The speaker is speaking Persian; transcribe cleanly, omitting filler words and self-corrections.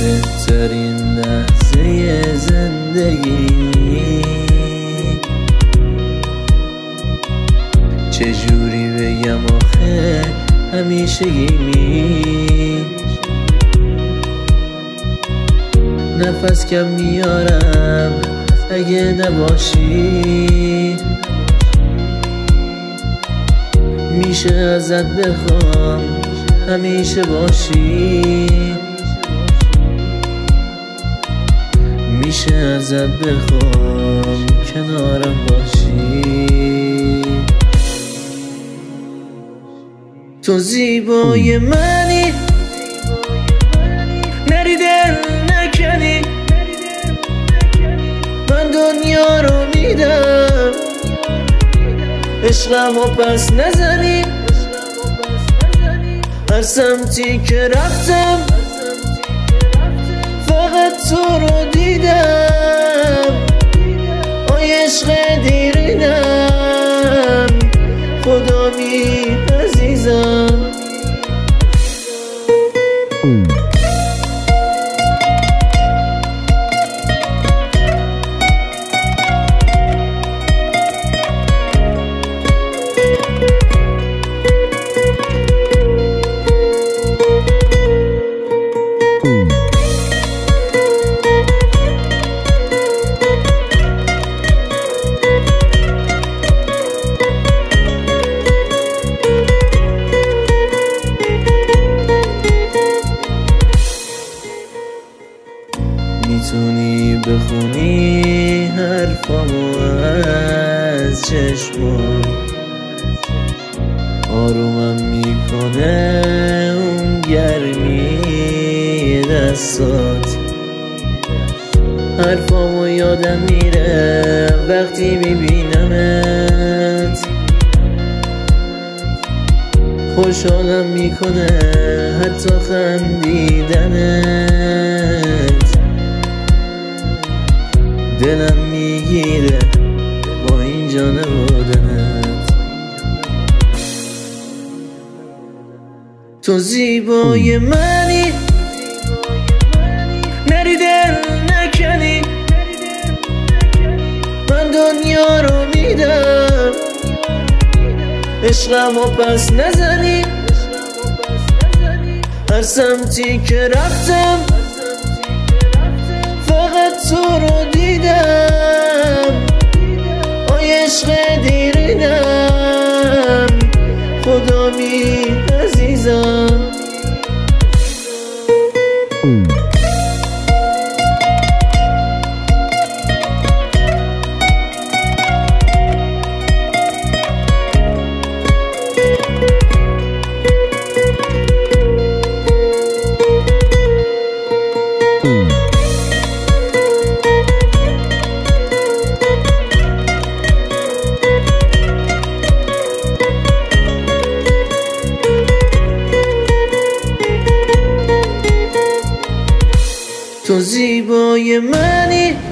بهترین لحظه زندگی چجوری بگم آخه همیشگی نفس کم میارم اگه نباشی میشه ازت بخوام همیشه باشی میشه ازت بخوام کنارم باشی تو زیبای منی نری دل نکنی من دنیا رو میدم عشقم و پس نزنی هر سمتی که رفتم فقط تو رو دیدم آی عشق دیرینم خدا می عزیزم میتونی بخونی حرفامو از چشمام آرومم میکنه اون گرمی دستات حرفامو یادم میره وقتی میبینمت خوشحالم میکنه حتی خندیدنت دلم میگیره با این جان بودنت تو زیبای منی نری دل نکنی من دنیا رو میدم عشقم و پس نزنی هر سمتی که رفتم فقط تو رو دیدم آی عشق دیرینم خدا می عزیزم تو زیبای منی